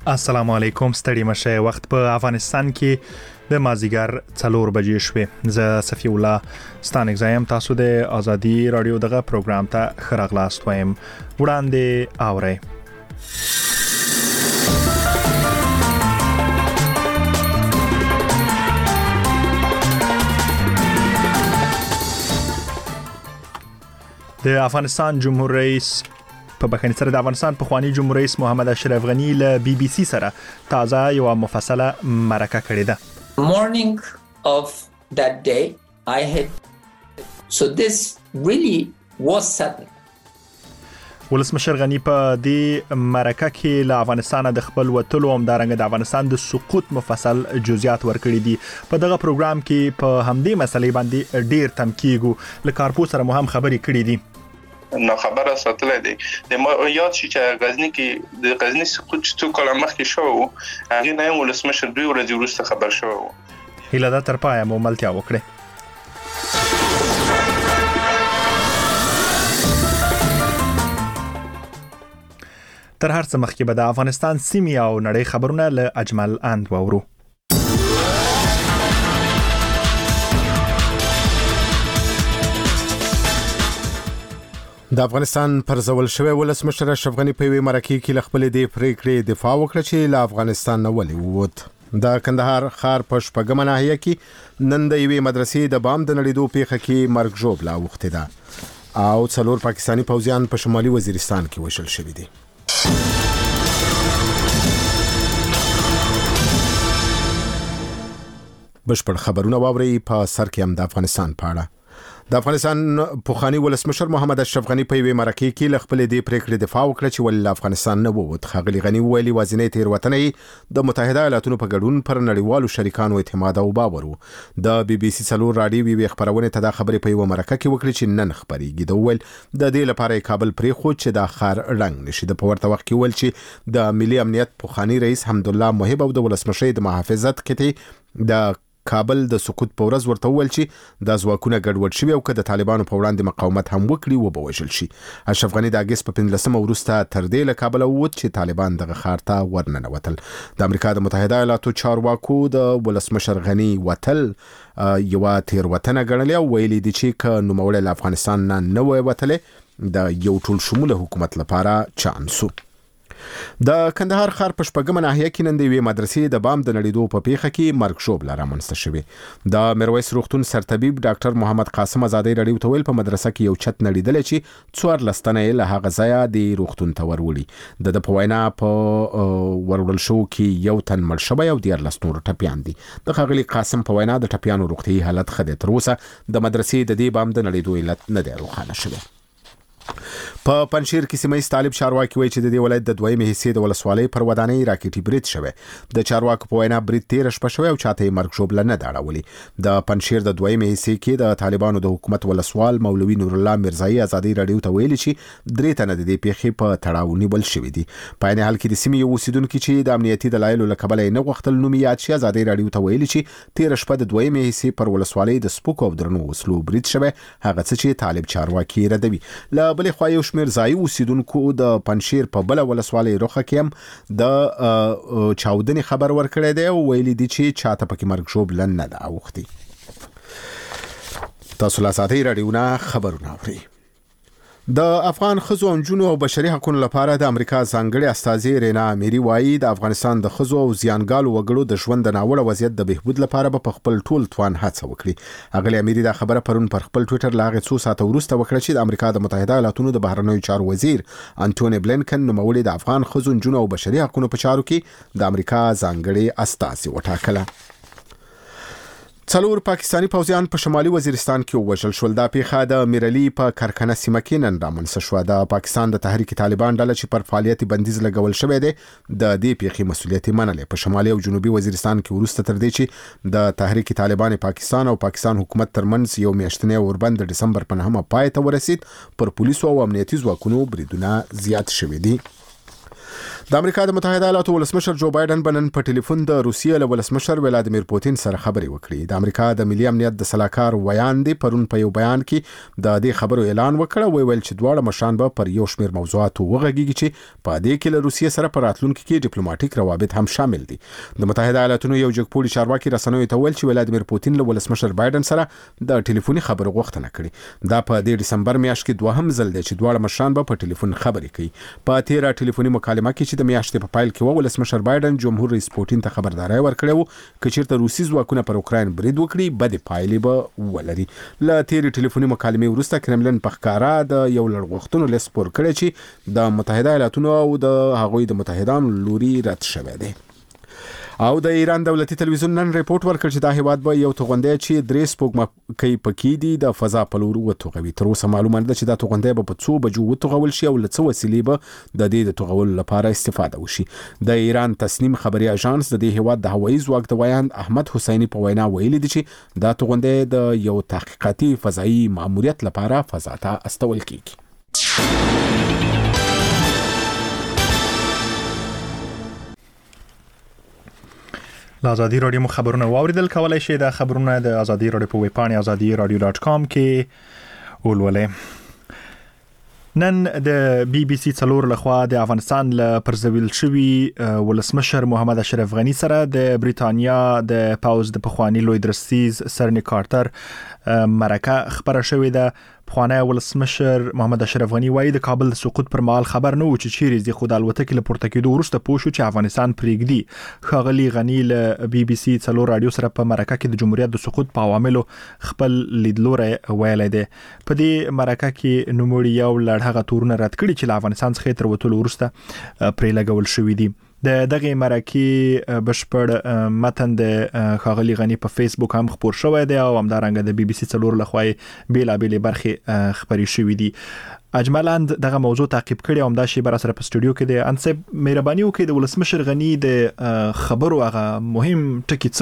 السلام علیکم ستړي مشه وخت په افغانستان کې د مازیګر 4 بجې شوې زه صفی الله ستانک زایم تاسو د ازادي رادیو دغه پروګرام ته خراغلاست وایم وړاندې اورئ د افغانستان جمهور رئیس په بخښنې سره د افغانستان پخوانی جمهور رئیس محمد اشرف غنی له بي بي سي سره تازه یو مفصله مرکه کړې ده. Morning of that day I had so this really was sudden. ولسمشر غنی په دې مرکه کې له افغانستان د خپل وټلو همدارنګه د افغانستان د سقوط مفصل جزئیات ورکړي دي. په دغه پروګرام کې په همدې مسلې باندې ډیر تمکیږو له کارپو سره مهم خبرې کړې دي. نو خبره ساتلې دي د ما یاد شي چې غزنی کې د غزنی سقوط څو کاله مخکې شو هغه نه ولسمشر 2 ورځې وروسته خبر شو هیله ده تر پایه مو ملتیا وکړي. تر هر څه مخکې به د افغانستان سیمې او نړۍ خبرونه له اجمل اند وورو. د افغانستان پر ځول شوی ولسمشر اشرف غنی په وی مرکه کې لخپل دی پریکړې دفاع وکړه چې له افغانستان نه ولې ووت. د کندهار ښار په شپږمه ناحیه کې نن د یوې مدرسې د بام د نړیدو پیښه کې مرګ ژوبله اوښتې ده او 4 پاکستانی پوځیان په شمالي وزیرستان کې وژل شوي دي. بشپړ خبرونه واوري په سر کې هم د افغانستان په اړه. د افغانستان پخوانی ولسمشر محمد اشرف غنی په وی مرکه کې لخپل دی پریکړې دفاع وکړه چې ول افغانستان نه ووت. خغلی غنی ویلي وازنې تیروتنې د متحده ایالاتونو په ګډون پر نړیوالو شریکانو اعتماد او باور وو. د بي بي سي 4 رادیو وی خبرونه ته د خبرې په یو مرکه کې وکړي چې نن خبرېږي د ول د دې لپاره کابل پرې خو چې د خار رنگ نشي د پورته وخت کې ول چې د ملي امنیت پخوانی رئیس حمدالله محب او د ولسمشر د محافظت کې د کابل د سقوط په ورځ ورته وویل چې د ځواکونه ګډوډ شوي او که د طالبانو په وړاندې مقاومت هم وکړي وبوژل شي. اشرف غنی د اگست په 15 وروسته تر دې له کابل ووت چې طالبان دغه ښار ته ورننوتل. د امریکا د متحده ایالاتو چارواکو د ولسمشر غنی وتل یو تیروتنه ګڼلې او ویلي دي چې که نوموړی له افغانستان نه وای وتلې د یو ټول شموله حکومت لپاره چانسو. د کندهار ښار په شپږمه ناحیه کې نن د یوې مدرسې د بام د نړیدو په پیښه کې مرګ ژوبله رامنځته شوې. د میرویس روغتون سرطبیب ډاکټر محمد قاسم ازادي رادیو ته ویل په مدرسه کې یو چت نړیدلی چې 14 تنه له هغه ځایه د روغتون ته ورولي. د په وینا په ورول شو کې یو تن مړ شوی او 14 نور ټپیان دي. د ښاغلي قاسم په وینا د ټپیانو روغتي حالت ښه دی. تر اوسه د مدرسې د دې بام د نړیدو علت نه دی روښانه شوی. په پنشیر کې سیمه طالب چارواکي وایي چې د دې ولایت د دویمې حصے د ولسوالۍ پر ودانۍ راکټي برید شوی. د چارواکو په وینا برید 13 شپه شوی او چاته مرګ ژوبله نه دا اړولې. د پنشیر د دویمې حصے کې د طالبانو د حکومت ولسوال مولوي نور الله مرزایی ازادي رادیو ته ویلي چې 3 تنه د دې پیښې په تړاو نیول شوی دي. په عین حال کې د سیمې یو اوسیدونکو چې د امنیتي دلایلو له کبله نه غوښتل نوم یاد شي ازادي رادیو ته ویلي چې 13 شپه د دویمې حصے پر ولسوالۍ د سپوک او درنو وسلو برید شوی هغه څه چې طالب چارواکي ردوي. له بل خوا یو شمېر ځای اوسیدونکو د پنشیر په بل ولسوالۍ روخه کې هم د چاودنې خبر ورکړی دی او ویلي دي چې چاته پکې مرګ ژوبله نه ده اوښتې. تاسو له ازادي رادیو نه خبرونه اورئ. د افغان ښځو او نجونو او بشري حقوقو لپاره د امریکا ځانګړې استازي رینا اميري وایي د افغانستان د ښځو او زیانګالو وګړو د ژوند د ناوړه وضعیت د بهبود لپاره به په خپل ټول توان هڅه وکړي. اغلی اميري دا خبره پرون پر خپل ټوئیټر لاغه 2 ساعته وروسته وکړه چې د امریکا د متحده ایالاتونو د بهرنیو چارو وزیر انټونی بلینکن نوموړي د افغان ښځو نجونو او بشري حقوقو په چارو کې د امریکا ځانګړې استازي وټاکله. 4 پاکستانی پوځیان په شمالي وزیرستان کې وژل شول. دا پیښه د میرلی په کرکنه سیمه کې نن رامنځته شوه. د پاکستان د تحریک طالبان ډله چې پر فعالیت بندیز لګول شوی دی د دې پیښې مسؤلیت منلې. په شمالي او جنوبي وزیرستان کې وروسته تر دې چې د تحریک طالبان پاکستان او پاکستان حکومت ترمنځ یو میاشتنی اوربند د دسمبر په 9 پای ته ورسید پر پولیسو او امنیتي ځواکونو بریدونه زیات شوي دي. د امریکا د متحده ایالاتو ولسمشر جو بایدن بنن په ټلیفون د روسیې له ولسمشر ولادیمیر پوتین سره خبرې وکړې. د امریکا د ملي امنیت د سلاکار ویاندې پرون په یو بیان کې د دې خبرو اعلان وکړ، ویل چې دواړه مشران به پر یو شمېر موضوعاتو وغږیږي چې په دې کې له روسیې سره په راتلونکي کې ډیپلوماټیک روابط هم شامل دي. د متحده ایالاتو یو جګپوړي چارواکي رسنیو ته ویل چې ولادیمیر پوتین له ولسمشر بایدن سره د ټلیفوني خبرو غوښتنه کړې. دا په دسمبر میاشت کې دوهم ځل دی چې دواړه مشران به په ټلیفون خبرې کوي. په تیره ټلیفوني مکالمه کې چې د میاشتې په پایل کې ولسمشر بایدن جمهور رئیس پوتین ته خبرداري ورکړې و چې چیرته روسي ځواکونه پر اوکراین برید وکړي بد پایلې به ولري. له تیرې ټلیفوني مکالمې وروسته کرملن په ښکارا د یو لړغوښتنو لیست پور کړی چې د متحده ایالاتو او د هغوی د متحدانو لوري رد شوی دی. او د ایران دولتي تلویزیون نن ریپورت ورکړ چې دا هیواد به یو توغندې چې درې سپوږمکۍ پکې دي د فضا په لور وتوغوي. تر اوسه معلومه ده چې دا توغندې به په 2 بجو وتوغول شي او له څه وسیلې به د دې د توغولو لپاره استفاده وشي. د ایران تصنیم خبري اژانس د دې هیواد د هوایي ځواک د ویاند احمد حسیني په وینا ویلي دي چې دا توغندې د یو تحقیقاتي فضایي ماموریت لپاره فضا ته استول کیږي. له ازادي رادیو خبرونه واوریدل، کولای شئ د خبرونه د ازادي رادیو په ویب پاڼه azadiradio.com کې ولولئ. نن د بي بي سي څلور لخوا د افغانستان له پرزویل شوی ولسمشر محمد اشرف غنی سره د بریتانیا د پاوز د پخوانی لوی درستیز سرنی کارتر مرکه خبره شوې ده. پخوانی ولسمشر محمد اشرف غنی وایي د کابل د سقوط پر مهال خبر نه و چې چیرې د خود الوتکې له پورته کېدو وروسته پوه شو چې افغانستان پرېږدي. ښاغلي غنی له بي بي سي څلور رادیو سره په مرکه کې د جمهوریت د سقوط په عواملو خپل لیدلوری ویلی دی. په دې مرکه کې نوموړي یو لړ هغه تورونه رد کړي چې له افغانستان څخه تر وتلو وروسته پرې لګول شوي دي. د دغه مرکه بشپړ متن د ښاغلي غنی په فیسبوک هم خپور شوی دی او همدارنګه د بي بي سي څلور لخوا بیلابېلې برخې خبري شوې دي. اجملاً دغه موضوع تعقیب کړي او همدا شی بر سره په سټوډیو کې د انصب مهرباني وکړي د ولسمشر غنی د خبرو هغه مهم ټکی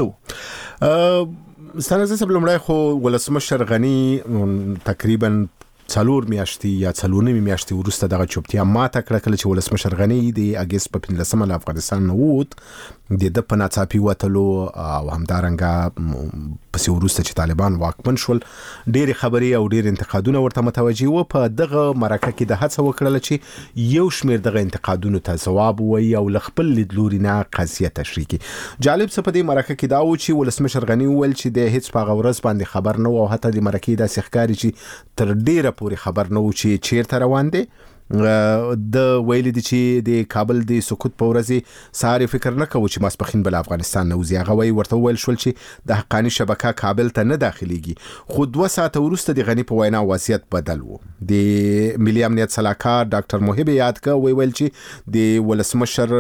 څه ستاسو سره لمړی خو ولسمشر غنی تقریبا 4 میاشتې یا 4 میاشتې وروسته دغه چوپتیا ماته کړه کله چې ولسمشر غنی د اگست په 15 له افغانستان نه ووت. د په ناڅاپي وتلو او همدارنګه پسې وروسته چې طالبان واکمن شول ډېر خبري او ډېر انتقادونه ورته متوجه و. په دغه مرکه کې د هڅه وکړل چې یو شمېر دغه انتقادونو ته ځواب وایي او خپل لیدلوري نه قضیه تشریح کړي. جالب څه په دې مرکه کې دا و چې ولسمشر غنی وویل چې د هیڅ په غورز باندې خبر نه و او حتی د مرکه داسې ښکاري چې تر ډیره پورې خبر نه و چې چیرته روان دي. د ویل دي چې د کابل د سقوط په ورځ ساري فکر نه کوي چې ماسپخین بل افغانستان نه وزي. هغه ورته ویل شول چې د حقانی شبکه کابل ته نه داخليږي. خو 2 ساعته وروسته د غنی په وینا وضعیت بدل و. د ملي امنیت سلاکار ډاکټر محب یاد کا ویل چې د ولسمشر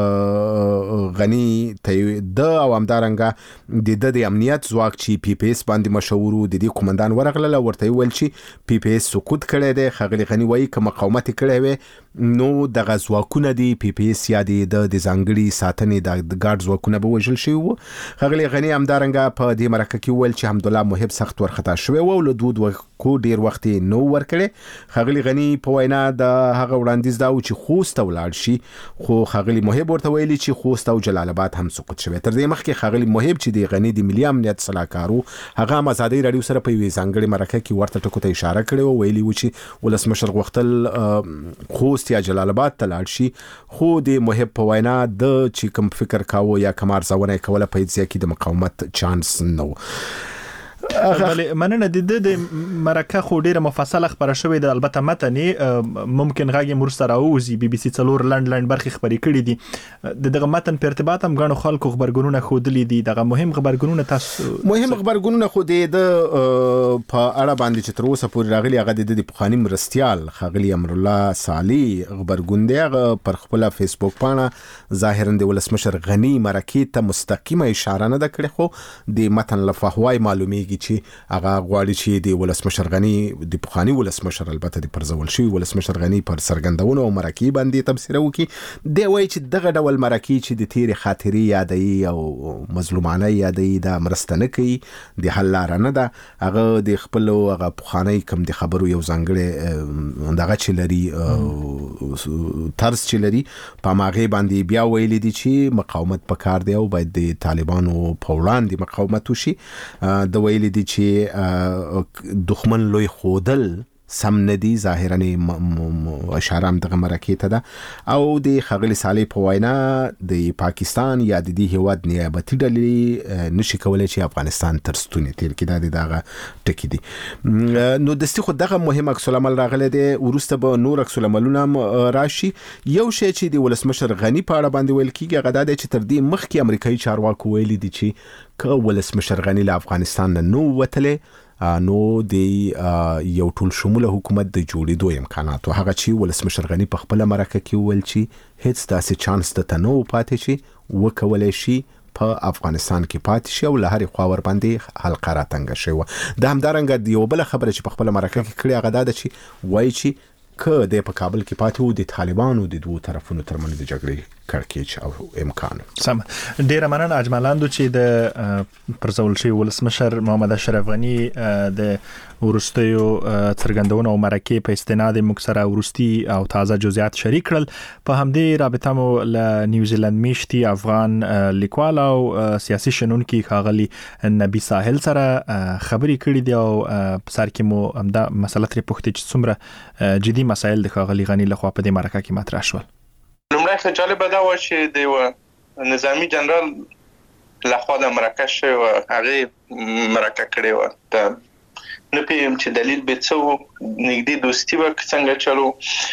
غنی ته د او همدارنګه د امنیت ځواک چې پی پی اس باندې مشهور د دې کمانډان ورغله ورته ویل چې پی پی اس سقوط کړي دی. خغلی غنی وایي چې مقاومت کړي نو د غزواکونه دی پی پی اس یا د ځانګړي ساتنې د ګارد ځواکونه به وژل شوی وو. خغلی غنی همدارنګه په دې مرکه کې ویل چې حمدالله محب سخت ورخطا شوی و او له دود کو ډیر وخت نو ورکړي. خغلی غنی په وینا د هغه وړاندیز دا و چې خوست ولاړ شي، خو خغلی محب ورته ویلي چې خوست او جلال آباد هم سقوط شوی. تر دې مخکې خغلی محب چې د غنی د ملي امنیت صلاحکارو هغه ازادي رادیو سره په وی ځانګړي مرکه کې ورته ټکو ته اشاره کړې و، ویلي و چې ولسمشر غوښتل خوست یا جلال آباد ته لاړ شي، خو د محب په وینا د چې کوم فکر کاوه یا کوم ارزونه کوله په دې کې د مقاومت چانس نه و. بله مننه. د مرکه خو ډیره مفصله خبره شوې ده، البته متنی ممکن غاګي مرسته راوځي. بي بي سي څلور لند برخې خبرې کړې دي. دغه متن په ارتباط هم غنو خلکو خبرګونونه خودلې دي. دغه مهم خبرګونونه تاسو مهم خبرګونونه خو د په اړه باندې چې تر اوسه پورې راغلي هغه د پخوانی مرستيال خغلی امر الله صالح خبرګون دی. هغه پر خپل فیسبوک باندې ظاهرا د ولسمشر غنی مرکه ته مستقیمه اشاره نه کړې، خو د متن لفهوای معلومیږي چې هغه غواړي چې د ولسمشر غنی د پخوانی ولسمشر البته د پرځول شوی ولسمشر غنی پر سرګندونو او مرکه باندې تبصره وکړي دی وایي چې دغه ډول مرکه چې د تیر خاطري یادوي او مظلومانه یادوي دا مرسته نه کوي د حل لار نه ده هغه د خپل هغه پخوانی کم د خبرو یو ځانګړي دغه چې لري طرز چې لري په ماغه باندې بیا ویل دي چې مقاومت پکار دی او باید د طالبانو په وړاندې مقاومت وشي د ویل دي چې دښمن لوی خودل سم ندي ظاهرا اشاره هم دغه مرکه ته ده او د خغلی صالح په وینا د پاکستان یا د دې هواد نیابتي ډلې نشي کولای چې افغانستان تر ستونی تیر کړي د دغه ټکی دي نو دستي خو دغه مهم عکس العمل راغله دي ورسته به نور عکس العملونه راشي یو شی چې د ولسمشر غنی په اړه باندې ویل کیږي غدا د چې تر دې مخکې امریکایي چارواکو ویلي دي چې که ولسمشر غنی له افغانستان نه وتله نو د یو ټول شموله حکومت د جوړېدو امکانات او هغه چې ولسمشر غنی په خپل مرکه کې ویل چې هیڅ داسې چانس د تنو پاتې شي وکولای شي په افغانستان کې پاتې شي او له هرې خوا ور باندې حلقه راتنګ شي د همدارنګه د یو بل خبره چې په خپل مرکه کې کړی هغه دا چې وایي چې که د په کابل کې پاتې وو د طالبانو د دوه طرفونو ترمنځ د جګړې کړکېچ او امکان سم ډیر مننه اجمالاندو چې د پرځول شوی ولسمشر محمد اشرف غنی د ورستیو څرګندونه او مرکه په استناد مکسره ورستی او تازه جزئیات شریک کړل په همدې رابطه مو له نیوزیلند میشتي افغان لیکوال او سیاسي شنونکي خاغلی نبی ساحل سره خبري کړې دی او په سر کې مو همدا مسله ترې پوښتنه چې څومره جدي مسایل د خاغلی غنی لخوا په دې مرکه کې مطرح شول لومړی خو جالبه دا و چې د نظامی جنرال لخوا د مرکه شوی و هغه مرکه کړې و ته نه پېم چې دلیل به څه نږدې دوستي و څنګه چلو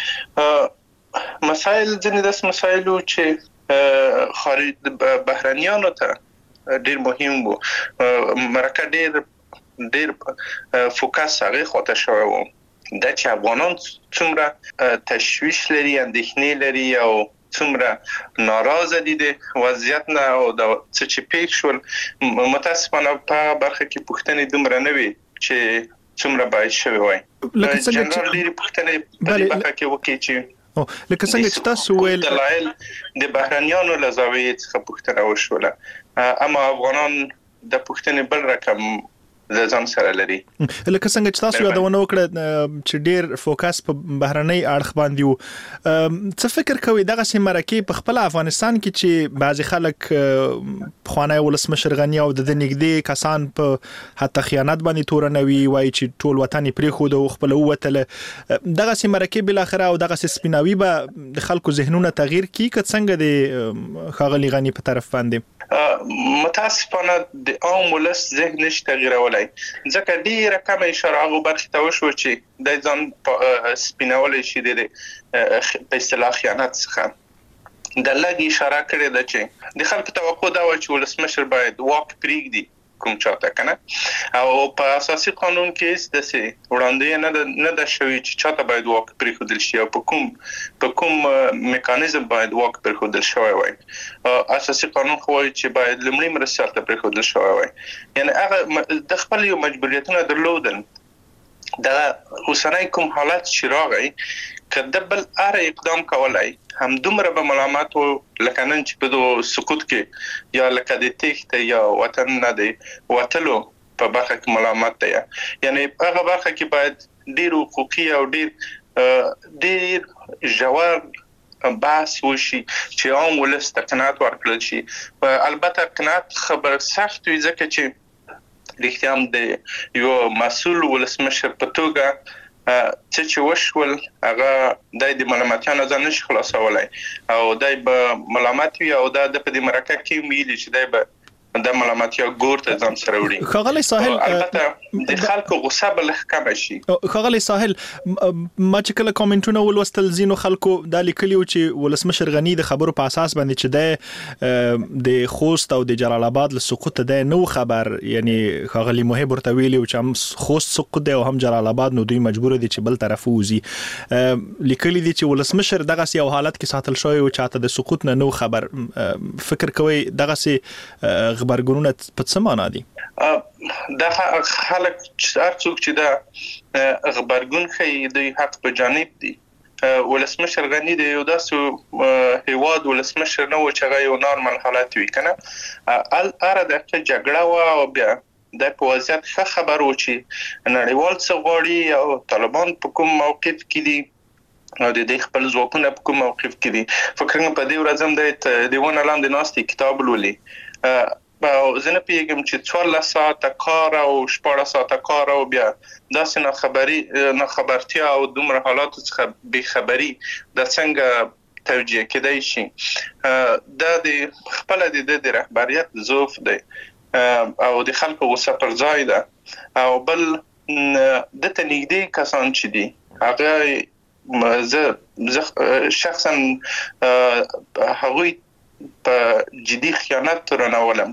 مسائل ځینې داس مسایلو چې خارج بهرانيانو ته ډیر مهم وو مرکه ډیر فوکس هغه خاطر شوی و دا چې افغانان څومره تشویش لري اندېښنې لري او څومره ناراضه دي د وضعیت نه او د څه چې پیښ شول متاسفانه په برخه کې پوښتنې دومره نه وي چې څومره باید شوی وای جنرال ډېری پوښتنې په دې برخه کې وکړي چې لکه څنګه چې تاسو ویل دلایل د بهرانيانو له زاویې څخه پوښتنه وشوله اما افغانان د پوښتنې بل رقم ځان سره لري لکه څنګه چې تاسو یادونه وکړه چې ډیر فوکس په بهرنۍ اړخ باندې وو څه فکر کوي دغه سیمرکه په خپل افغانستان کې چې بعضی خلک خوانای ولسمشر غنی او د نږدې کسان په حتی خیانت باندې تورنوي وایي چې ټول وطن پرې خو د خپل وتله دغه سیمرکه بل اخره او دغه سپیناوي به د خلکو ذهنونه تغییر کی که څنګه د خاغلی غنی په طرف باندې متاسفانه د عام ولس ذهن نشي تغیرولای ځکه ډیره کم اشاره هغه برخه ته وشو چې د ځان سپینول شي د په اصطلاح خیانت څخه د لږ اشاره کړې ده چې د خلکو توقع دا و چې ولسمشر باید واک پریږدي کوم چاته کنه او په اساسي قانون کې د سي وړاندې نه د شوی چې چاته باید واک پریښودل شي او په کوم میکانیزم باید واک پریښودل شوی وای اساسي قانون خو چې باید لمړی مرسته ته پریښودل شوی وای یعنی هغه د خپل یو مجبوریتونه درلودل دا اوسنۍ کوم حالت چې راغی کله بل اره اقدام کولای هم دومره به ملامت لکه نن چې په سقوط کې یا لکه د تخت یا وطن نه دی وتلو په برخه کې ملامت دی یعنی هغه برخه کې باید ډیر حقوقي او ډیر ژور بحث وشي چې عام ولس ته قناعت ورکړل شي البته قناعت خبر سخت وي ځکه چې رښتیا هم د یو مسؤل ولسمشر په توګه چې وشول هغه د ملامتانو ځان نشي خلاصولای او دای به ملامت وي او د په دې مرکه کې ویل چې دای به د ملامتیا ګور ته ځم سره وړي خغلی ساحل البته د خلکو غصه بل کم شي خغلی ساحل ما چې کله کومنټونه ولوستل زینو خلکو د لیکلیو چې ولسمشر غنی د خبرو په اساس باندې چې د خوست او د جلال آباد له سقوط د نو خبر یعنی خغلی محب ورته ویلی چې هم خوست سقوط دی او هم جلال آباد نو دوی مجبور دي چې بل طرف وزي لیکلی دي چې ولسمشر دغه یو حالت کې ساتل شوی او چاته د سقوط نه نو خبر فکر کوي دغه خبرګونونه په څه معنا دي؟ دا خلک هر څوک چې دا خبرګون کوي د حق په جانب دي. ولسمشر غنی دی یو داسې هیواد ولسمشر نه و چې هغه یو نورمال حالت وي کنه. اره د جګړه او بیا د په وضعیت ښه خبر و چې نړیوال څه غواړي او طالبان په کوم موقف کې دي او د دې خپل ځواکونه په کوم موقف کې دي. فکر کوم په دې ورځ هم د دیوان لاندې ناستي کتاب لولي او زه نه پیږم چې 14 ساعته کار او 14 ساعته کار او بیا داسې نه خبرتیا او دومره حالات څخه بې خبري د څنګه توجیه کېدای شي. دا د خپل د رهبریت ضعف دی او د خلکو غوسه پر ځای ده او بل د تنګدي کسان چې دي هغه زه شخصا هغوی په جدي خیانت ترناوم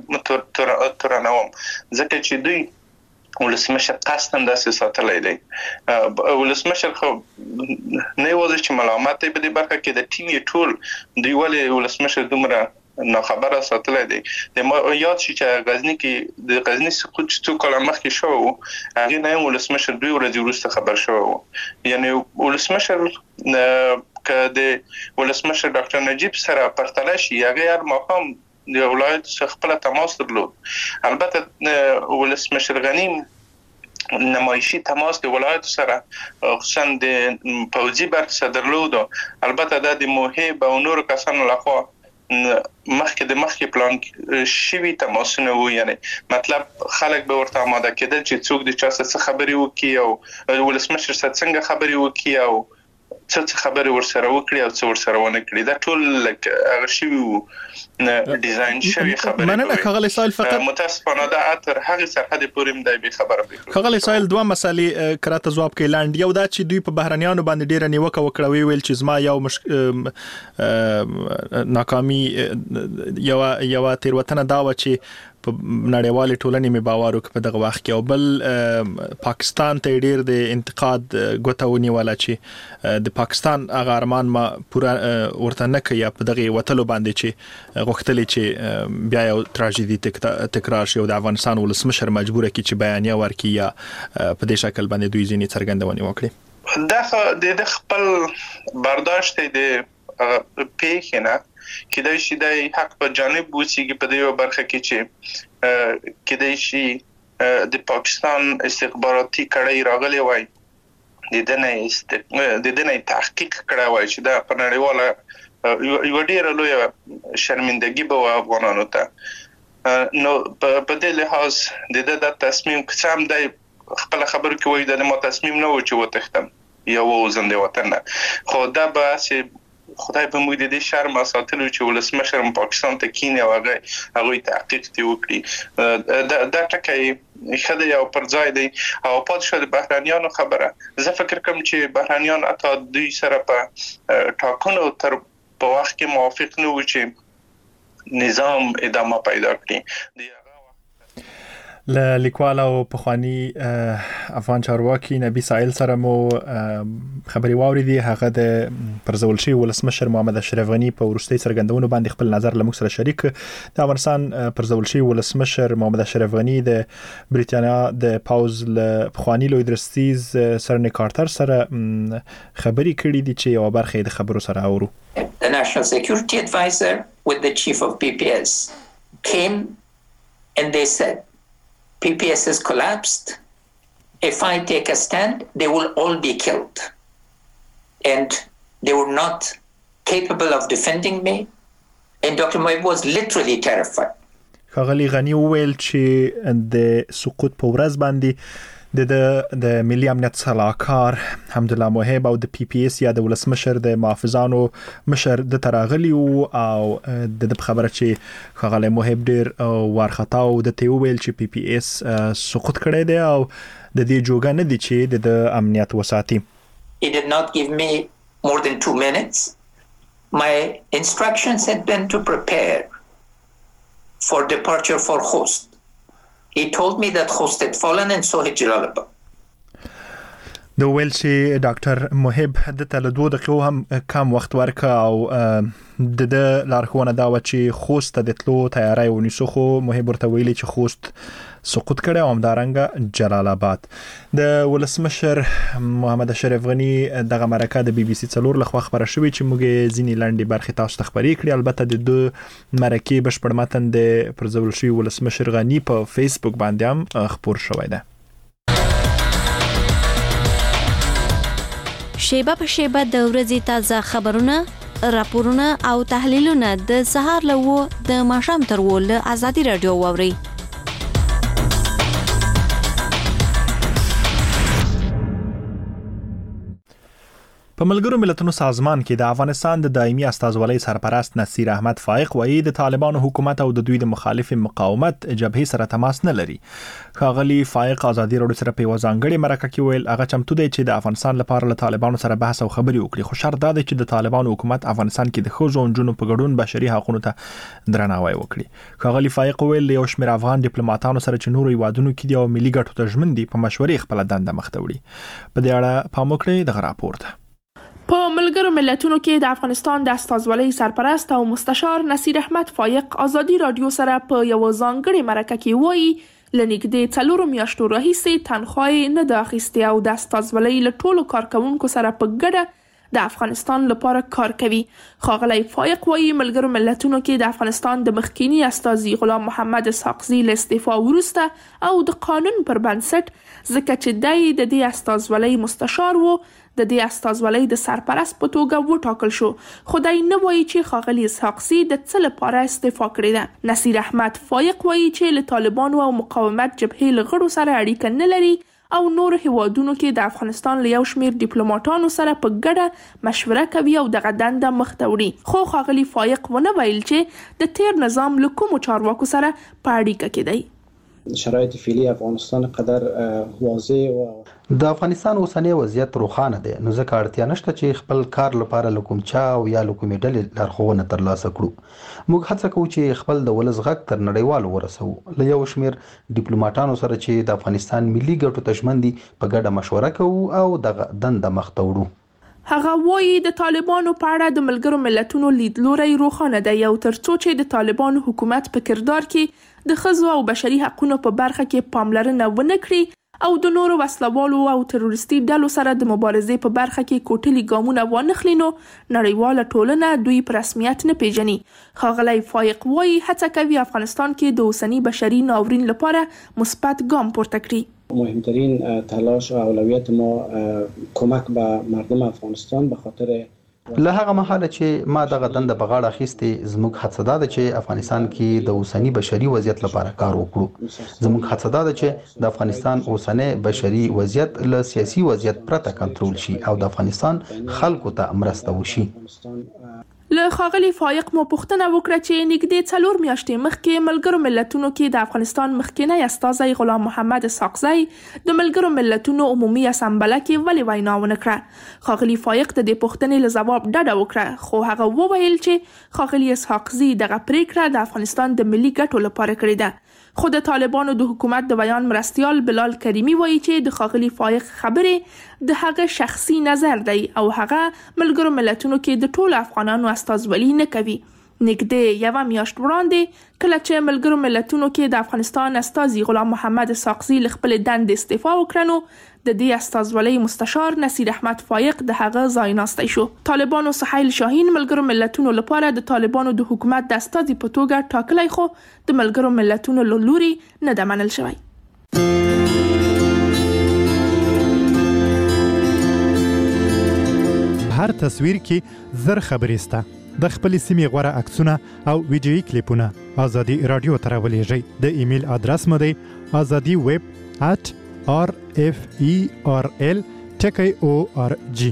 ځکه چې دوی ولسمشر قصداً داسې ساتلی دی. ولسمشر خو نه یوازې چې ملامت دی په دې برخه کې د ټیم ټول دوی ولې ولسمشر دومره ناخبره ساتلی دی. د یاد شي چې غزنی کې د غزنی سقوط څو کاله مخکې شو هغه نه ولسمشر 2 ورځې وروسته خبر شو. یعنی ولسمشر که د ولسمشر ډاکټر نجیب سره پرتله شي هغه هر مقام د ولایت څخه خپل تماس درلود. البته ولسمشر غنی نمایشي تماس د ولایت سره خصوصا د پوځي برخه سره درلود. البته د موهب او نور کسانو لخوا مخکې پلان شوی تماسونه وو. یعنی مطلب خلک به ورته آماده کېدل چې څوک د چا څخه خبري وکړي او ولسمشر سره څنګه خبري وکړي او څه خبرې ورسره وکړي او څه ورسره ونه کړي. دا ټول هغه شوی وو ډیزاین شوی خبرې. مننه ښاغلی سایل. فقط متاسفانه دا تر هغه سرحد پورې مدای به خبره وکړي. ښاغلی سایل دوه مسالې کراته ځواب کوي لاندې. یو دا چې دوی په بهرنیانو باندې ډیره نیوکه وکړه ویل چې زما یو ناکامي یو تیروتنه دا و چې په نړیوال ټولنې می باور وکړ په دغه وخت کې او بل پاکستان ته ډیر د انتقاد غوته ونیوله چې د پاکستان هغه ارمان ما پورا ورته نه کوي په دغه وټلو باندې چې غوښتل چې بیا یو تراژیدي تکرار شي او د افغانستان ولسمشر مجبور کی چې بیانیه ورکړي یا په دې شکل باندې دوی ځینې څرګندونه وکړي. دا د خپل برداشت د پیښنه کېدای شي د حق په جانب وسیږي په دې برخه کې چې کېدای شي د پاکستان استخباراتي کړۍ راغلي وای د دنه تحقیق کړی وای چې دا په نړیواله یو ډیره لویه شرمندګي به افغانانو ته. نو په دې لحاظ د تصمیم قسم د خپل خبرو کې وای د ما تصمیم نه و چې وتښتم یا وزنده وطن خو دا به خدای په موږ د دې شرم ساتلو چې ولسمشر پاکستان ته کینه هغه تحقیق دی وکړي. دا ټکی خدای یو پر ځای دی او پات شو د بهرانيانو خبره. زه فکر کوم چې بهرانيان اته دوی سره په ټاکنو تر په وخت کې موافق نه و چې نظام ادامه پیدا کړي. لیکوال او پخوانی افغان چارواکي نبی سایل سره مو خبري واوریدي. هغه د پرځول شي ولسمشر محمد اشرف غنی په ورستي څرګندونو باندې خپل نظر لموږ سره شریک. د افغانستان پرځول شي ولسمشر محمد اشرف غنی د بریټانیا د پاوز له پخوانی لوی درستیز سرنی کارتر سره خبري کړې دي چې یو برخه د خبرو سره اورو. The National Security Advisor with the chief of PPS came and they said PPS has collapsed. If I take a stand, they will all be killed. And they were not capable of defending me. And Dr. Moib was literally terrified. ښاغلی غنی وویل چې د سقوط په ورځ باندې د ملي امنیت صلاحکار حمدالله موهب او د پی پی اس یا د ولسمشر د محافظانو مشر د تراغلی او د خبره چې ښاغلی موهب ډیر وارخطا او د ته ویل چې پی پی اس سقوط کړی دی او د دې جوګه نه دي چې د امنیت وساتي. He did not give me more than 2 minutes. My instructions had been to prepare for departure for Khost. He told me that Khost had fallen and so had Jalalabad. د ویل چې ډاکټر محب د تل 2 دقیقو هم کم وخت ورکا او د لارښوونه دا و چې خوست د تلو تیاری ونیسو خو محب ورته ویلي چې خوست سقوط کړي او همدارنګه جلال آباد د ولسمشر محمد اشرف غنی دغه مرکه د بي بي سي څلور لخوا خبره شوې چې موږ ځینې لاندې برخې تاسو ته خبرې کړې البته د دوه مرکه بشپړ متن د پرځول شوی ولسمشر غنی په فیسبوک باندې هم خبر شوی ده شیبه په شیبه د ورځې تازه خبرونه راپورونه او تحلیلونه د سهار له د ماښام تر ول ازادي رادیو ووري په ملګرو ملتونو سازمان کې د افغانستان د دایمي استازولۍ سرپرست نصیر احمد فائق وایي د طالبانو حکومت او د دوی د مخالف مقاومت جبهې سره تماس نه لري. ښاغلي فائق ازادي راډیو سره په وزانګړي مرکه کې ویل هغه چمتو دی چې د افغانستان لپاره له طالبانو سره بحث او خبرې وکړي خو شرط دا دی چې د طالبانو حکومت افغانستان کې د ښځو او نجونو په ګډون بشري حقوقو ته درناوی وکړي. ښاغلي فائق ویل یو شمېر افغان ډیپلوماټانو سره چې نورو هیوادونو کې دي او ملي ګټو ته ژمن دي په مشورې خپل دنده مخ ته وړي. په دې اړه پام وکړئ دغه راپور ته. په ملګرو ملتونو کې د افغانستان د استازولۍ سرپرست او مستشار نصیر احمد فائق ازادي رادیو سره په یو ځانګړي مرکه کې وایي لنګدې 4 میاشتو راهیسې تنخواه نه د اخیستي او د استازولۍ له ټولو کارکونکو سره په ګډه د افغانستان لپاره کار کوي. ښاغلی فائق وایي ملګرو ملتونو کې د افغانستان د مخکینی استازي غلام محمد اسحاقزي له استعفا وروسته او د قانون پر بنسټ ځکه چې دی د دې استازولۍ مستشار وو د دې استازولۍ د سرپرست په توګه وټاکل شو خو دای نه وایي چې ښاغلي اسحاقزي د څه لپاره استعفا کړې ده. نصیر احمد فائق وایي چې له طالبانو او مقاومت جبهې له غړو سره اړیکه نه لري او نور هیوادونو کې د افغانستان له یو شمېر ډیپلوماټانو سره په ګډه مشوره کوي او دغه دنده مخ ته وړي. خو ښاغلي فائق ونه ویل چې د تیر نظام له کومو چارواکو سره په اړیکه کې دی. شرایط فعلی افغانستان قدر واضح و د افغانستان اوسنی وضعیت روښانه دی نو ځکه اړتیا نشته چې خپل کار لپاره لکوم چا او یا لکوم ډلې لارښوونه ترلاسه کړو. موږ هڅه کوو چې خپل د ولس غږ تر نړیوالو ورسوو. له یو شمېر ډیپلوماټانو سره چې د افغانستان ملي ګټو ته ژمن دي په ګډه مشوره کوو او دغه دنده مخ ته وړو. هغه وایي د طالبانو په اړه د ملګرو ملتونو لیدلوری روښانه دی او ترڅو چې د طالبانو حکومت په کردار کې د ښځو او بشري حقوقو په برخه کې پاملرنه ونه کړي او د نورو وسلوالو او تروریستي ډلو سره د مبارزې په برخه کې کوټلي ګامونه وانخلي نو نړیواله ټولنه دوی په رسمیت نه پیژني. ښاغلی فائق وایي هڅه کوي افغانستان کې د اوسنی بشري ناورین لپاره مثبت ګام پورته کړي. مهمترین تلاش و اولویت ما کمک به مردم افغانستان به خاطر له هغه مهاله چې ما دغه دنده په غاړه اخیستې زموږ هڅه ده چې افغانستان کې د اوسنی بشري وضعیت لپاره کار وکړو. زموږ هڅه ده چې د افغانستان اوسنی بشري وضعیت له سیاسي وضعیت پرته کنټرول شي او د افغانستان خلکو ته مرسته وشي. له ښاغلي فائق مو پوښتنه وکړه چې نږدې 4 میاشتې مخکې ملګرو ملتونو کې د افغانستان مخکینی استازی غلام محمد اسحاقزي د ملګرو ملتونو عمومي اسامبله کې ولې وینا ونه کړه. ښاغلي فائق د دې پوښتنې له ځواب ډډه وکړه خو هغه وویل چې ښاغلي اسحاقزي دغه پریکړه د افغانستان د ملي ګټو لپاره کړې ده. خو د طالبانو د حکومت د بیان مرستیال بلال کریمی وایي چې د ښاغلي فائق خبرې د هغه شخصي نظر دی او هغه ملګرو ملتونو کې د ټولو افغانانو استازولي نه کوي. نږدې 1 میاشت وړاندې کله چې ملګرو ملتونو کې د افغانستان استازي غلام محمد اسحاقزي له خپل دندې استعفا وکړ نو د دې استازولۍ مستشار نصیر احمد فائق د هغه ځای ناستی شو. طالبانو سهیل شاهین ملګرو ملتونو لپاره د طالبانو د حکومت د استازي په توګه ټاکلی خو د ملګرو ملتونو له لوري نه ده منل شوی. هر تصویر کې زر خبرې سته. د خپل سیمې غوړه عکسونه او ویډیويي کلیپونه ازادي رادیو ته راولېږئ. د ایمیل ادرس مو دی azadi@referl.org.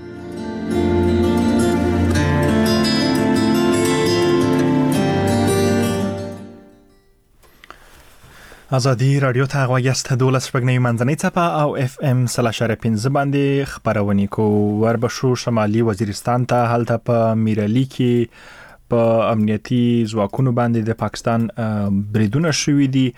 ازادي رادیو ته غوښتل 12 شپږنی منځنۍ چپه او FM 3.5 باندې خبرونه کو وربشو شمالي وزیرستان ته هلته په میرالي کې په امنیتي ځواکونو باندې د پاکستان بریدونه شوې دي.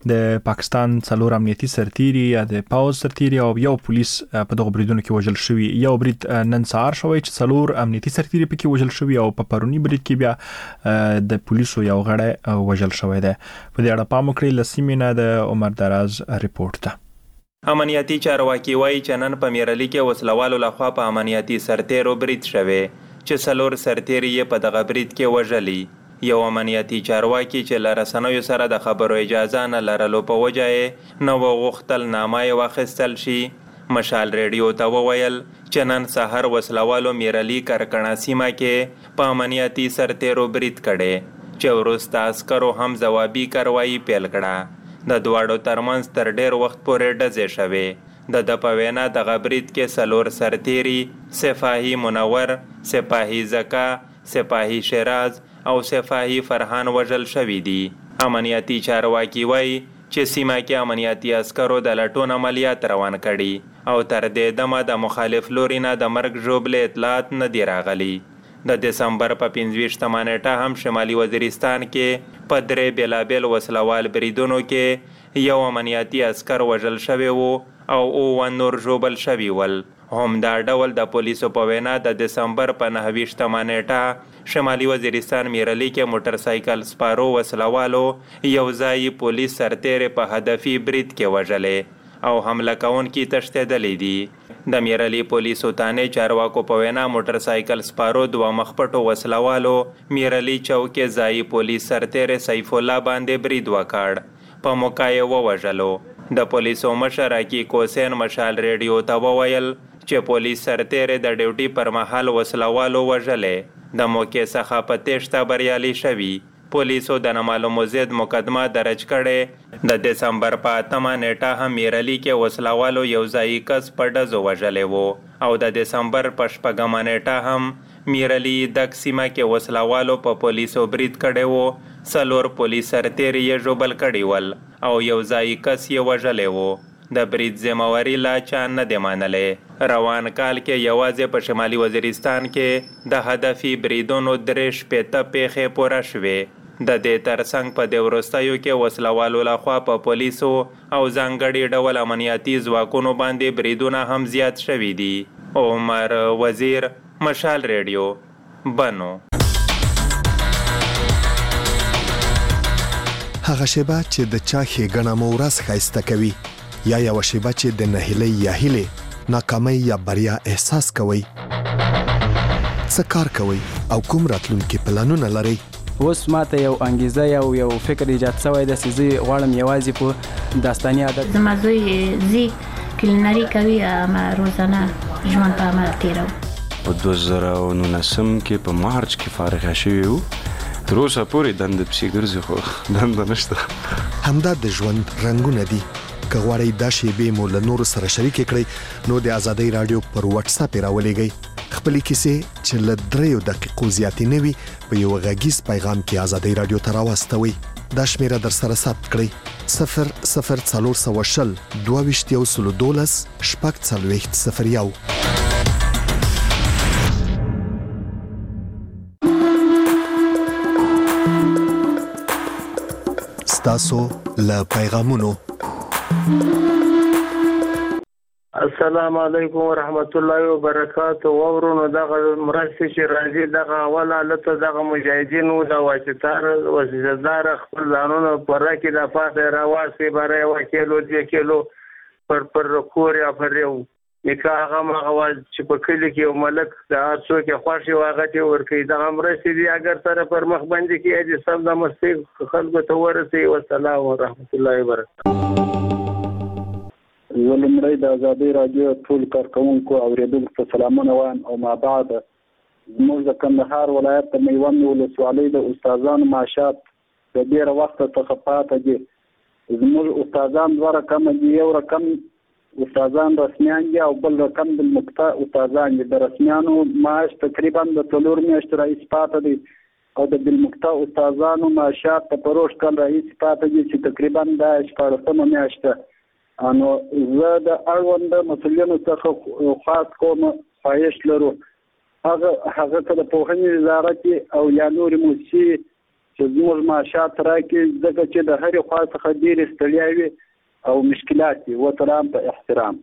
د پاکستان څلور امنیتي سرتیري یا د پاوز سرتیري او یو پولیس په دغه بریدونو کې وژل شوی. یو برید نن سهار شوی چې څلور امنیتي سرتیري پکې وژل شوی او په پرونی برید کې بیا د پولیسو یو غړی وژل شوی دی. په دې اړه پام وکړئ. لسیمینه د عمر دراز ریپورت ده. امنیتي چارواکي وایي چې نن په میرلي کې وسلوالو لخوا په امنیتي سرتیرو برید شوی چې څلور سرتیري یې په دغه برید کې وژلي. یو امنیتي چارواکي چې له رسنیو سره د خبرو اجازه نه لرلو په وجه یې نه وغوښتل نامه یې واخیستل شي. مشال ریډیو ته وویل چې نن سهار وسلوالو میرلي کرکڼه سیمه کې په امنیتي سرتیرو برید کړی چې وروسته عسکرو هم ځوابي کاروایي پیل کړه. د دواړو ترمنځ تر ډیر وخت پورې ډزې شوې. د په وینا دغه برید کې څلور سرتیري سپاهي منور، سپاهي زکا، سپاهي شیراز او سپاهي فرحان وژل شوي دي. امنیتي چارواکي وایي چې سیمه کې امنیتي عسکرو د لټون عملیات روان کړي او تر دې دمه د مخالف لوري نه د مرګ ژوبلې اطلاعات نه دي راغلي. د دسمبر په 25 نیټه هم شمالي وزیرستان کې په درې بېلابېل وسلوال بریدونو کې یو امنیتي عسکر وژل شوی و او 9 نور ژوبل شوي ول. همدا ډول د پولیسو په وینا د دسمبر په 29 نیټه شمالي وزیرستان میرلي کې موټر سایکل سپارو وسلوالو یو ځای پولیس سرتیری په هدفي برید کې وژلې او حمله کوونکي تښتېدلي دي. د میرلي پولیسو تانې چارواکو په وینا موټر سایکل سپارو 2 مخپټو وسلوالو میرلي چوک ځای پولیس سرتیری سیف الله باندې برید وکړ. په موقع یې ووژلو. د پولیسو مشر حقیق حسین مشال ریډیو ته وویل چې پولیس سرتیری د ډیوټي پر مهال وسلوالو وژلې. د موقع څخه په تېښته بریالي شوي. پولیسو د نامعلومو ضد مقدمه درج کړې. د دسمبر په 8 نیټه هم میرلي کې وسلوالو یو ځای کس په ډزو وژلی و او د دسمبر په 6 نیټه هم میرلي دک سیمه کې وسلوالو په پولیسو برید کړی و. 4 پولیس سرتیري یې ژوبل کړي ول او یو ځای کس یې وژلی و. د برید ذمہواري لا چا نه دی منلی. روان کال کې یوازې په شمالي وزیرستان کې د هدفي بریدونو 3 پیښې پوره شوې. د دې ترڅنګ په دې وروستیو کې وسلوالو لخوا په پولیسو او ځانګړي ډول امنیتي ځواکونو باندې بریدونه هم زیات شوي دي. عمر وزیر، مشال ریډیو، بنو. هغه شیبه چې د چا ښېګڼه مو ورځ ښایسته کوي یا یوه شیبه چې د نهیلۍ یا هیلې ناکامۍ یا بریا احساس کوئ. څه کار کوئ او کوم راتلونکي پلانونه لرئ؟ اوس ماته یو انګیزه یو فکر ایجاد شوی دی چې زه غواړم یوازې په داستاني عادت زما زوی زی کلینري کوي اما روزانه ژوند په عمل تیرو. په 2019 کې په مارچ کې فارغه شوی وو. تر اوسه پورې دنده پسې ګرځي خو دنده نشته. همدا د ژوند رنګونه دي. که غواړئ دا شیبې مو له نورو سره شریکې کړئ نو د ازادۍ راډیو پر واتس اپ یې راولېږئ. خپلې کیسې چې له 3 دقیقو زیاتې نه وي په یو غږیز پیغام کې ازادۍ راډیو ته راواستوئ. دا شمیره در سره ثبت کړئ: 00420 22 12 ستاسو له پیغامونو. السلام علیکم ورحمت الله وبرکاته. ورونو دغه مرستې چې راځي دغه اول حالت دغه مجاهدینو د وسیله‌دار خپل ځانونه پره کې د پاسه راواسي برای وکیلو د کیلو پر کور یا پر یو نکاح هغه مغواز چې په کلی کې یو ملک د هڅو کې خوشي واغته ورکي دغه مرستې دي اگر سره پر مخ باندې کې دي سم د مستي خلکو ته ورسي. والسلام ورحمت الله وبرکاته. ولمړی د ازادۍ راډیو ټول کارکونکو اوریدونکو ته سلامونه وایم او ما بعد زموږ د کندهار ولایت د میوند ولسوالۍ د استادانو معاشات د ډېره وخته څخه پاته دي. زموږ استادان 2 رقم دي. یو رقم استادان رسمیان دي او بل رقم د مقطع استادان دي. د رسمیانو معاش تقریبا د 4 میاشتو رئیس پاته دي او د بالمقطع استادانو معاشات په پروش کال رئیس پاته دي چې تقریبا د 14 میاشته. انو زه د اړوند مسؤلیتونو څخه خاص کوم خواهش لرو هغه ته د پوهنې وزارت او یا نور موسسې چې زموږ معاشات راکړي ځکه چې د هرې خوا څخه ډېرې ستړیا وي او مشکلات وي. وسلام په احترام.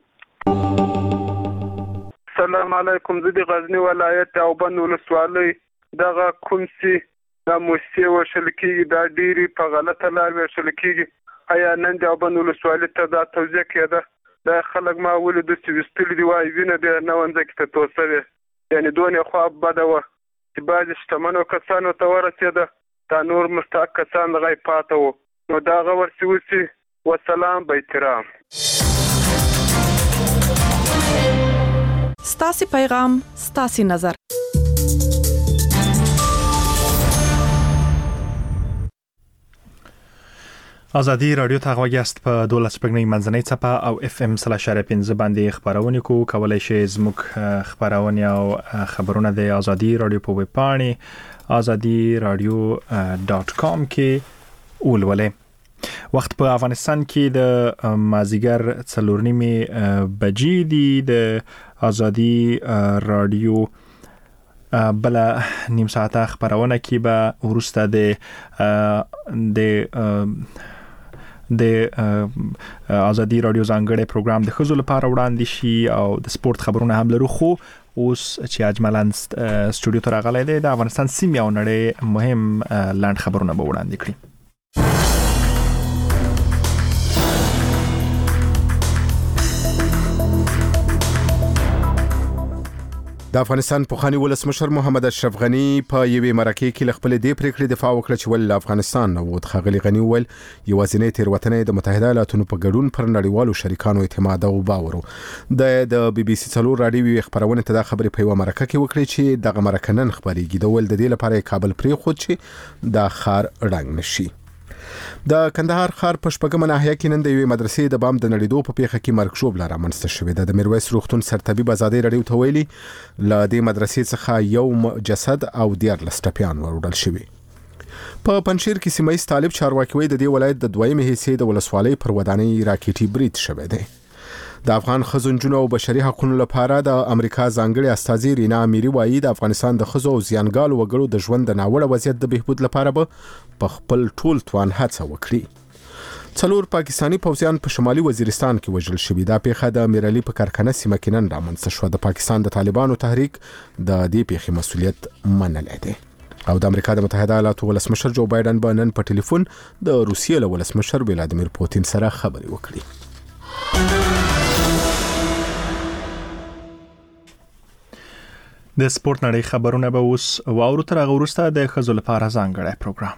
السلام علیکم. زه د غزنی ولایت او بند ولسوالۍ دغه کوم سي دا موسسې وشل کېږي دا ډېرې په غلطه لار وشل کېږي. آیا نن د بند ولسوالۍ ته دا توضیح کېده دا خلک ما ولیدو چې ویستلي دي وایي وینه د نونځه کې ته توه شوې یعنې دونې خوا بده وه چې بعضې شتمنو کسانو ته ورسېده دا نور مستحق کسان غیب پاته وو نو دا هغه ورسې وسي. وسلام په احترام. ستاسو پیغام ستاسو نظر. ازادي رادیو ته غوږی است په 12 منځنۍ څپه او FM 3.15 باندې خبرونه کولای شئ زموږ خبرونه او خبرونه د ازادي رادیو په ویب پاڼې azadiradio.com کې ولولئ. وخت په افغانستان کې د مازیګر 4:30 بجې دی. د ازادي رادیو بل نیم ساعته خبرونه کې به ورسته د ازادي رادیو ځانګړي پروګرام د خزو لپاره وړاندې شي او د سپورت خبرونه هم لرو. خو اوس چې اجمالاً سټوډیو ته راغلی دی د افغانستان سیمې او نړۍ مهم لاند خبرونه به وړاندې کړي. د افغانستان پخوانی ولسمشر محمد اشرف غنی په یوې مرکه کې خپل د پریکړې دفاع وکړه چې ول افغانستان نو خغلی غنی ول یوازینی تیروتنه د متحده ایالاتونو په ګډون پر نړیوالو شریکانو اعتماد او باور د بي بي سي څلور رادیو خبرونه ته د خبرې په یو مرکه کې وکړي چې دغه مرکه نن خبرېږي د ول د دې لپاره کابل پرې خو چې د خار رنگ نشي. د کندهار ښار په شپږمه ناحیه کې نن د یوې مدرسې د بام د نړیدو په پیښه کې مرګ شوبله رامنځته شوې ده. د میرویس روغتون سرطبیب ازادي رادیو ته ویلي له دې مدرسې څخه یو جسد او 14 ټپیان وروړل شوي. په پنځیر کې سیمایي طالب چارواکي وایي د دې ولایت د دویمه حصے د ولسوالۍ پر ودانۍ راکېټي برید شوی دی. د افغان خزونجونو او بشري حقوقو لپاره د امریکا ځانګړي استاذي رینا اميري وایي د افغانستان د خزو او زیانګالو وګړو د ژوند د ناوړه وضعیت د بهبود لپاره به په خپل ټول توان هڅه وکړي. 4 پاکستانی پوځیان په شمالي وزیرستان کې وژل شوي. دا پیښه د میرعلي په کارخانه سیمه کې نن رامنځته شوه. د پاکستان د طالبانو تحریک د دې پیښې مسؤلیت منلی دی. او د امریکا د متحده ایالاتو ولسمشر جو بایدن به نن په ټلیفون د روسیې له ولسمشر ولادیمیر پوتین سره خبرې وکړي. د سپورت نړۍ خبرونه به اوس واورو. تر هغه وروسته د ښځو لپاره ځانګړی پروګرام.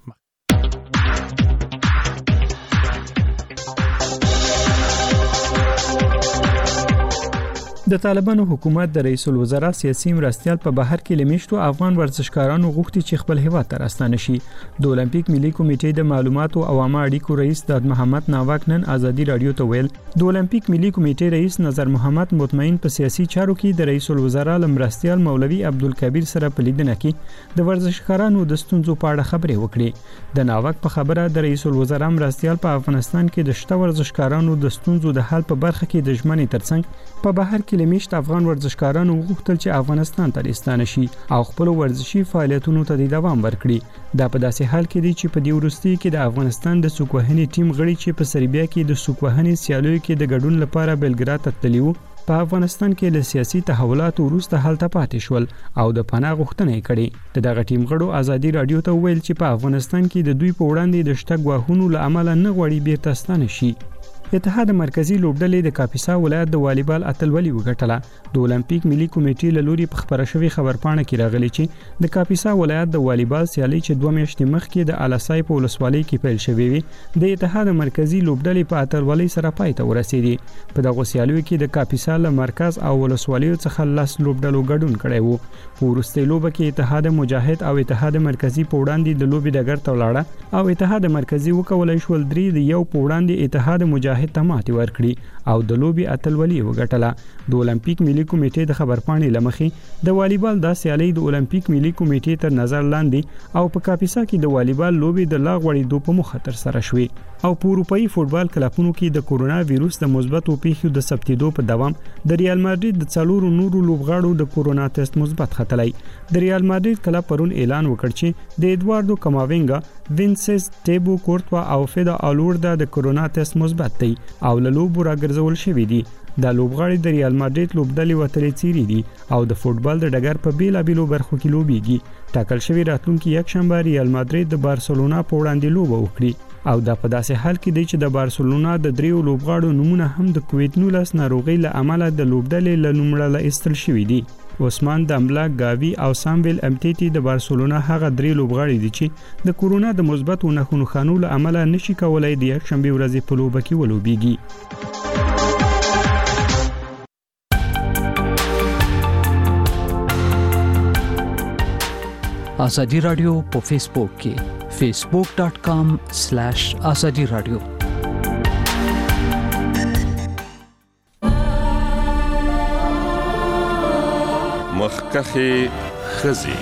د طالبانو حکومت د رئیس الوزرا سیاسي مرستيال په بهر کې لمیشتو افغان ورزشکارانو غوښتي چې خپل هیواد ته راستانه شي. د اولمپیک ملي کمیټې د معلوماتو او عامه اړیکو رئیس داد محمد ناواک نن ازادي رادیو ته ویل د اولمپیک ملي کمیټې رئیس نظر محمد مطمئن په سیاسي چارو کې د رئیس الوزرا مرستيال مولوي عبدالکبیر سره په لیدنه کې د ورزشکارانو د ستونزو په اړه خبرې وکړي. د ناواک په خبره د رئیس الوزرا مرستيال په افغانستان کې د شته ورزشکارانو د ستونزو د حل په برخه کې د ژمنې ترڅنګ په بهر کې لمیشت افغان ورزشکارانو غوښتل چې افغانستان ته راستانه شي او خپل ورزشي فعالیتونو ته دوام ورکړي. دا په داسې حال کې دی چې په دې وروستي کې د افغانستان د سوکوهنې ټیم غړي چې په سربیا کې د سوکوهنې سیالیو کې د ګډون لپاره بلګراد ته تللی وو په افغانستان کې له سیاسي تحولاتو وروسته هلته پاتې شول او د پناه غوښتنه کړې. دغه ټیم غړو ازادي رادیو ته ویل چې په افغانستان کې د دوی په وړاندې د شته ګواښونو له امله نه غوړي بیرته ستانه شي. اتحاد مرکزی لوبډلې د کاپیسا ولایت د والیبال اتلولي وګټله. د اولمپیک ملي کمیټې له لوري په خبره شوی خبرپاڼه کې راغلی چې د کاپیسا ولایت د والیبال سیالي چې 2 میاشتې مخکې د الاسای په ولسوالۍ کې پیل شوې وي د اتحاد مرکزی لوبډلې په اتلولي سره پای ته ورسېدي. په دغه سیالیو کې د کاپیسا له مرکز او ولسوالیو څخه 10 لوبډلو ګډون کړی وو. په وروستي لوبه کې اتحاد مجاهد او اتحاد مرکزی په وړاندې د لوبې ډګر ته ولاړه او اتحاد مرکزی وکولای شول 3-1 په وړاندې اتحاد مجاهد ته ماتې ورکړي او د لوبي اتلولي وګټله د اولمپیک ملي کمیټې د خبرپاڼې لمخې د والیبال د سیالي د اولمپیک ملي کمیټې تر نظر لاندې او په کاپیسا کې د والیبال لوبي د لاغوړېدو په مخه تر سره شوې او په اروپאי فوتبال کلبونو کې د کورونا وایروس د مثبتو پیښو د ثبتېدو په دوام د ریال مادرید د څلورو نورو لوبغاړو د کورونا ټیسټ مثبت ختلی د ریال مادرید کلب پرون اعلان وکړ چې د ادواردو کاماوینګا وینسز ټیبو کورتوا او فدا الوردا د کورونا ټیسټ مثبت دی او له لوبو راګرځول شوی دی د لوبغاړي د ریال مادرید لوبډلې وترې چیرې دي او د فوتبال د ډګر په بیلابیلو برخو کې لوبيږي ټاکل شوی راتلونکي یک شنبه ریال مادرید د بارسلونا په وړاندې لوبه وکړي او دا په داسې حال کې دی چې د بارسلونا د دریو لوبغاړو نمونه هم د کووید-19 ناروغي له امله د لوبډلې له نومړه ایستل شوی دي عثمان دمبلا گاوی او سامویل امتیتی د بارسلونا هغه درې لوبغاړي دي چې د کورونا د مثبت نښو خانو له امله نشي کولای د یک شنبه ورځې په لوبه کې ولوبيږي آزادی رادیو په فیسبوک کې facebook.com/azadi radio مخکخي خزي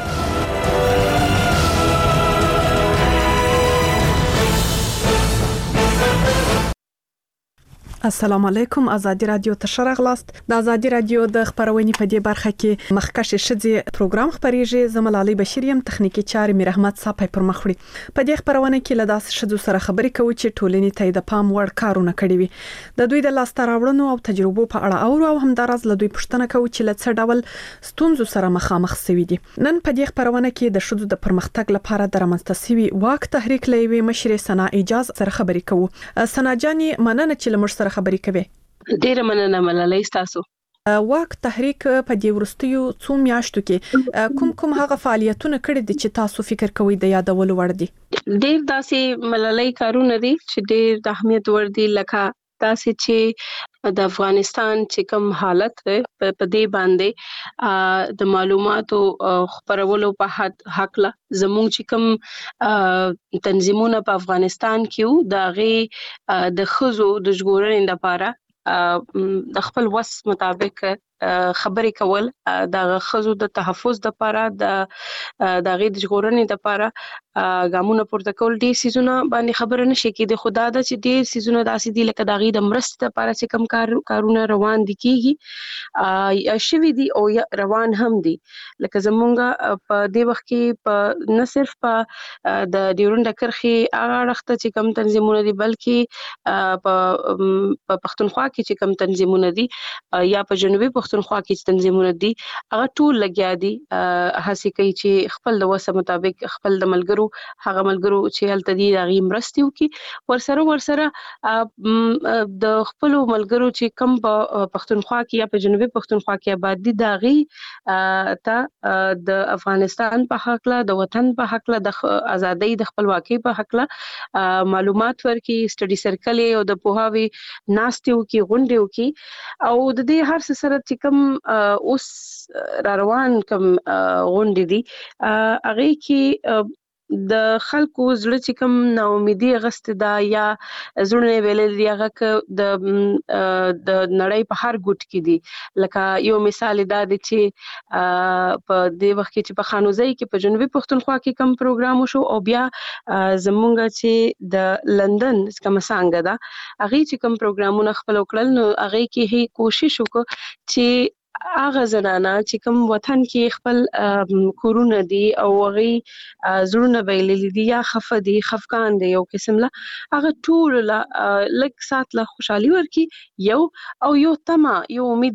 السلام علیکم آزادی رادیو ته شرغلاست د آزادی رادیو د خبرونې په دې برخه کې مخکشه شذي پروګرام خبريږي زملالي بشریم تخنیکی چارې میر احمد صاحب پر مخوري په دې خبرونه کې لداس شذو سره خبرې کوي چې ټولنې ته د پام وړ کارونه کړی وي د دوی د لاس تراوړنو او تجربو په اړه او همدارز له دوی پوښتنه کوي چې لڅ ډول ستونزو سره مخامخ شوي دي نن په دې خبرونه کې د شذو د پرمختګ لپاره د رامنځته واک تحریک لوي مشر سنا اجازه سره خبرې کوي سنا جاني مننه چې لمر سره خبرې کوي ډیره مننه ملالۍ تاسو واک تحریک په دې ورستیو څو میاشتو کې کوم هغه فعالیتونه کړې دي چې تاسو فکر کوئ د یادولو وړ دي ډیر داسې ملالۍ کارونه دي چې ډیر د اهمیت وړ دي لکه داسې چې د افغانستان چې کوم حالت په دې باندې د معلوماتو خبرولو په حق له زموږ چې کوم تنظیمونه په افغانستان کې د غي د خزو د ژغورنې لپاره د خپل وس مطابق خبرې کول د خزو د تحفظ لپاره د غي د ژغورنې لپاره ګامونه پورته کول دي سيزونه باندې خبره نشي کېده خدا د چې دي سيزونه داسې دي لکه د غي د مرستې لپاره چې کم کارونه روان دي کیږي شوي دي او روان هم دي لکه زمونږ په دې وخت کې په نه صرف په د ډیورنډ کرخي اړخته چې کم تنظیمونه دي بلکې په پښتونخوا کې چې کم تنظیمونه دي یا په جنوبي پښتونخوا کې تنظیمونه دي هغه ټول لګیا دي هڅه کوي چې خپل د وسه مطابق خپل د ملګرو هغه ملګرو چې هلته دي هغه مرستي وکي ورسره د خپل ملګرو چې کم په پښتونخوا کې یا په جنوبي پښتونخوا کې آباد دي داغي ته د افغانستان په حق له د وطن په حق له د ازادۍ د خپلواکۍ په حق له معلومات ورکي سټډي سرکل او د پوهاوی ناستیو کې غونډیو کې او د دې هر څه سره چې کوم اوس روان کوم غونډې دي هغه کې د خلکو زړه چې کوم ناامیدي غست دا یا زړه ویل دی هغه د نړۍ په هر ګوټ کې دي لکه یو مثال دا دی چې په دې وخت کې چې په خانوزۍ کې په جنوبي پښتونخوا کې کم پروګرام وشو او بیا زمونږ چې د لندن کوم څنګه دا هغه چې کم پروګرامونه خپل وکړل نو هغه کې هي کوشش وکړ چې هغه زنانه چې کوم وطن کې خپل کورونه دي او هغه زړونه ویلې دي یا خفقان دي یو قسم له هغه ټول لک سات له خوشحالي ورکی یو تما یو امید